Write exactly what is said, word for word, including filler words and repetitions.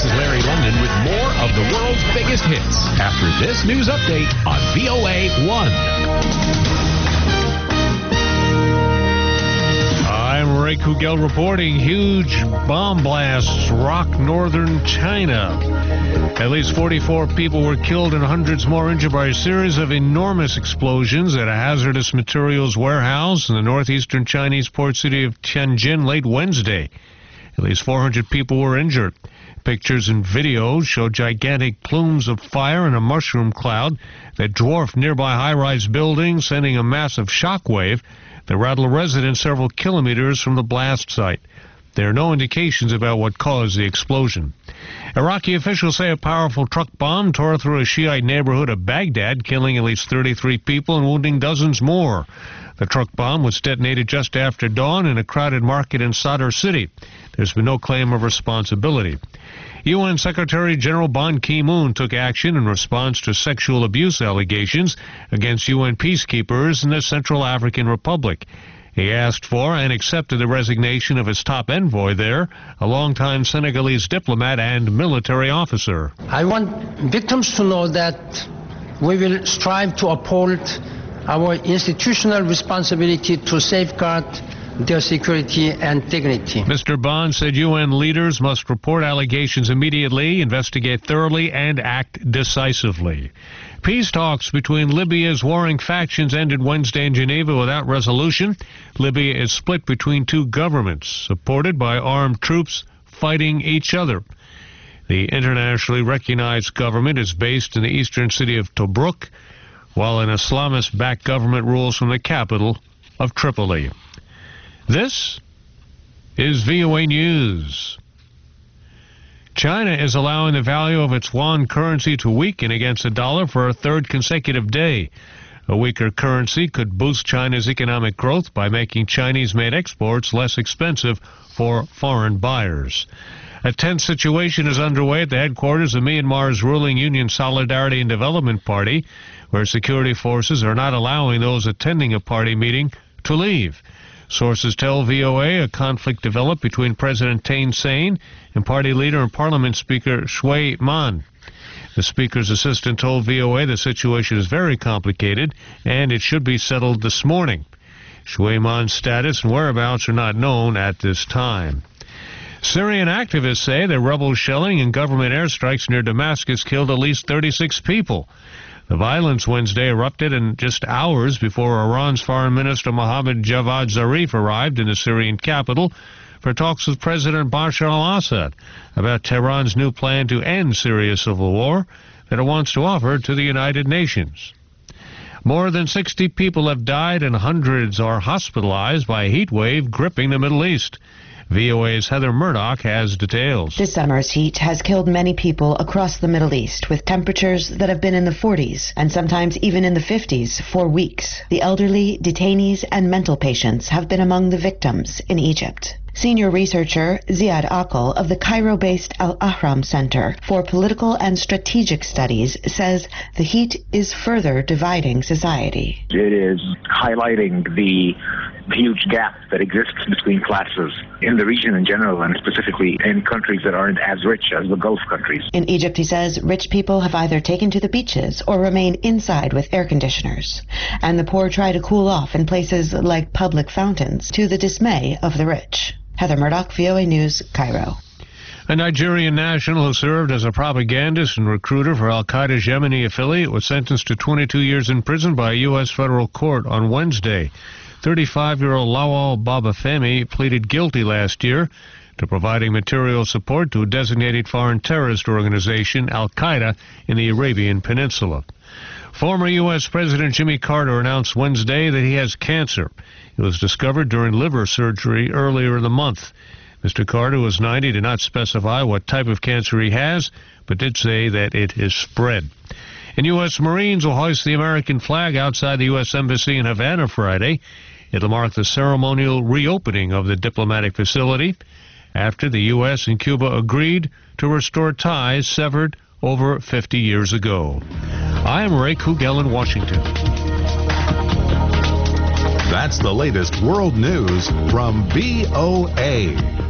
This is Larry London with more of the world's biggest hits after this news update on V O A one. I'm Ray Kugel reporting. Huge bomb blasts rock northern China. At least forty-four people were killed and hundreds more injured by a series of enormous explosions at a hazardous materials warehouse in the northeastern Chinese port city of Tianjin late Wednesday. At least four hundred people were injured. Pictures and videos show gigantic plumes of fire in a mushroom cloud that dwarfed nearby high-rise buildings, sending a massive shockwave that rattled residents several kilometers from the blast site. There are no indications about what caused the explosion. Iraqi officials say a powerful truck bomb tore through a Shiite neighborhood of Baghdad, killing at least thirty-three people and wounding dozens more. The truck bomb was detonated just after dawn in a crowded market in Sadr City. There's been no claim of responsibility. U N Secretary General Ban Ki-moon took action in response to sexual abuse allegations against U N peacekeepers in the Central African Republic. He asked for and accepted the resignation of his top envoy there, a longtime Senegalese diplomat and military officer. I want victims to know that we will strive to uphold our institutional responsibility to safeguard their security and dignity. Mister Ban said U N leaders must report allegations immediately, investigate thoroughly, and act decisively. Peace talks between Libya's warring factions ended Wednesday in Geneva without resolution. Libya is split between two governments, supported by armed troops fighting each other. The internationally recognized government is based in the eastern city of Tobruk, while an Islamist-backed government rules from the capital of Tripoli. This is V O A News. China is allowing the value of its yuan currency to weaken against the dollar for a third consecutive day. A weaker currency could boost China's economic growth by making Chinese-made exports less expensive for foreign buyers. A tense situation is underway at the headquarters of Myanmar's ruling Union Solidarity and Development Party, where security forces are not allowing those attending a party meeting to leave. Sources tell V O A a conflict developed between President Thein Sein and party leader and parliament speaker Shui Man. The speaker's assistant told V O A the situation is very complicated and it should be settled this morning. Shui Man's status and whereabouts are not known at this time. Syrian activists say that rebel shelling and government airstrikes near Damascus killed at least thirty-six people. The violence Wednesday erupted in just hours before Iran's Foreign Minister Mohammad Javad Zarif arrived in the Syrian capital for talks with President Bashar al-Assad about Tehran's new plan to end Syria's civil war that it wants to offer to the United Nations. More than sixty people have died and hundreds are hospitalized by a heat wave gripping the Middle East. V O A's Heather Murdoch has details. This summer's heat has killed many people across the Middle East, with temperatures that have been in the forties and sometimes even in the fifties for weeks. The elderly, detainees, and mental patients have been among the victims in Egypt. Senior researcher Ziad Akil of the Cairo-based Al-Ahram Center for Political and Strategic Studies says the heat is further dividing society. It is highlighting the huge gap that exists between classes in the region in general and specifically in countries that aren't as rich as the Gulf countries. In Egypt, he says, rich people have either taken to the beaches or remain inside with air conditioners, and the poor try to cool off in places like public fountains to the dismay of the rich. Heather Murdoch, V O A News, Cairo. A Nigerian national who served as a propagandist and recruiter for al-Qaeda's Yemeni affiliate was sentenced to twenty-two years in prison by a U S federal court on Wednesday. thirty-five-year-old Lawal Babafemi pleaded guilty last year to providing material support to a designated foreign terrorist organization, al-Qaeda, in the Arabian Peninsula. Former U S President Jimmy Carter announced Wednesday that he has cancer. It was discovered during liver surgery earlier in the month. Mister Carter, who was ninety, did not specify what type of cancer he has, but did say that it is spread. And U S Marines will hoist the American flag outside the U S Embassy in Havana Friday. It'll mark the ceremonial reopening of the diplomatic facility after the U S and Cuba agreed to restore ties severed over fifty years ago. I am Ray Kugel in Washington. That's the latest world news from V O A.